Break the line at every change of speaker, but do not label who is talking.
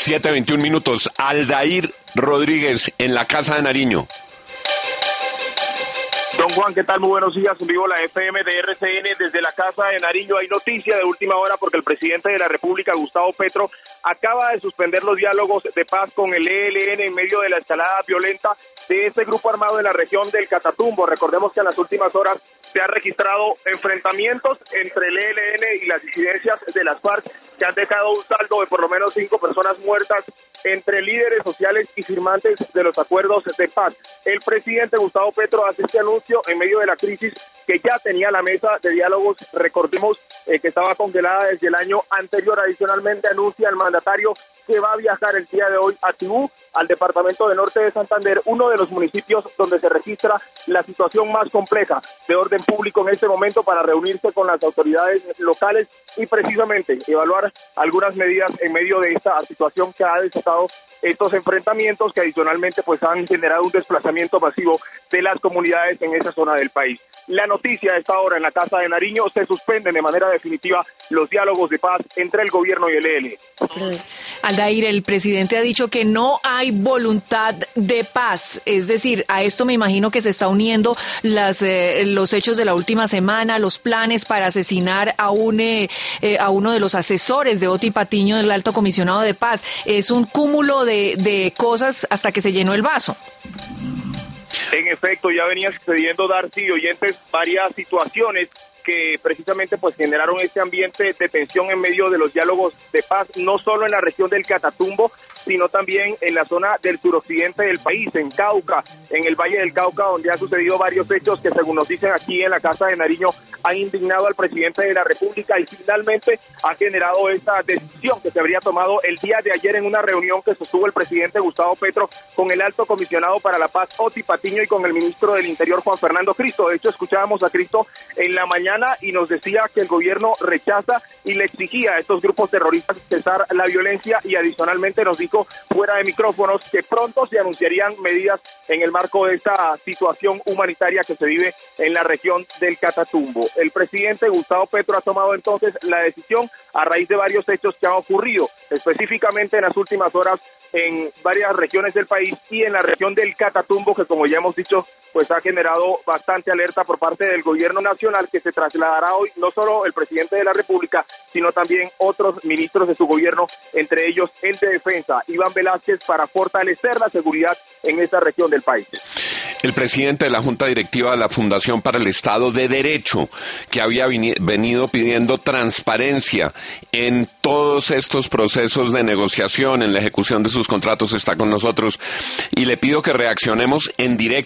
7:21. Aldair Rodríguez en la Casa de Nariño.
Don Juan, ¿qué tal? Muy buenos días. En vivo la FM de RCN desde la Casa de Nariño. Hay noticia de última hora porque el presidente de la República, Gustavo Petro, acaba de suspender los diálogos de paz con el ELN en medio de la escalada violenta de este grupo armado en la región del Catatumbo. Recordemos que en las últimas horas se han registrado enfrentamientos entre el ELN y las disidencias de las FARC que han dejado un saldo de por lo menos 5 personas muertas entre líderes sociales y firmantes de los acuerdos de paz. El presidente Gustavo Petro hace este anuncio en medio de la crisis que ya tenía la mesa de diálogos, recordemos que estaba congelada desde el año anterior. Adicionalmente anuncia el mandatario que va a viajar el día de hoy a Tibú, al departamento de Norte de Santander, uno de los municipios donde se registra la situación más compleja de orden público en este momento, para reunirse con las autoridades locales y precisamente evaluar algunas medidas en medio de esta situación que ha desatado estos enfrentamientos que adicionalmente pues han generado un desplazamiento masivo de las comunidades en esa zona del país. La noticia a esta hora en la Casa de Nariño: se suspenden de manera definitiva los diálogos de paz entre el gobierno y el ELN.
Aldair, el presidente ha dicho que no hay voluntad de paz, es decir, a esto me imagino que se está uniendo los hechos de la última semana, los planes para asesinar a uno de los asesores de Oti Patiño, del Alto Comisionado de Paz. Es un cúmulo de cosas hasta que se llenó el vaso.
En efecto, ya venían sucediendo, Darcy y oyentes, varias situaciones que precisamente pues generaron este ambiente de tensión en medio de los diálogos de paz, no solo en la región del Catatumbo, sino también en la zona del suroccidente del país, en Cauca, en el Valle del Cauca, donde han sucedido varios hechos que, según nos dicen aquí en la Casa de Nariño, han indignado al presidente de la República y finalmente ha generado esta decisión que se habría tomado el día de ayer en una reunión que sostuvo el presidente Gustavo Petro con el Alto Comisionado para la Paz, Oti Patiño, y con el ministro del Interior, Juan Fernando Cristo. De hecho, escuchábamos a Cristo en la mañana y nos decía que el gobierno rechaza y le exigía a estos grupos terroristas cesar la violencia, y adicionalmente nos dijo fuera de micrófonos que pronto se anunciarían medidas en el marco de esta situación humanitaria que se vive en la región del Catatumbo. El presidente Gustavo Petro ha tomado entonces la decisión a raíz de varios hechos que han ocurrido, específicamente en las últimas horas en varias regiones del país y en la región del Catatumbo, que, como ya hemos dicho, pues ha generado bastante alerta por parte del gobierno nacional, que se trasladará hoy no solo el presidente de la República, sino también otros ministros de su gobierno, entre ellos el de Defensa, Iván Velázquez, para fortalecer la seguridad en esta región del país.
El presidente de la Junta Directiva de la Fundación para el Estado de Derecho, que había venido pidiendo transparencia en todos estos procesos de negociación, en la ejecución de sus contratos, está con nosotros, y le pido que reaccionemos en directo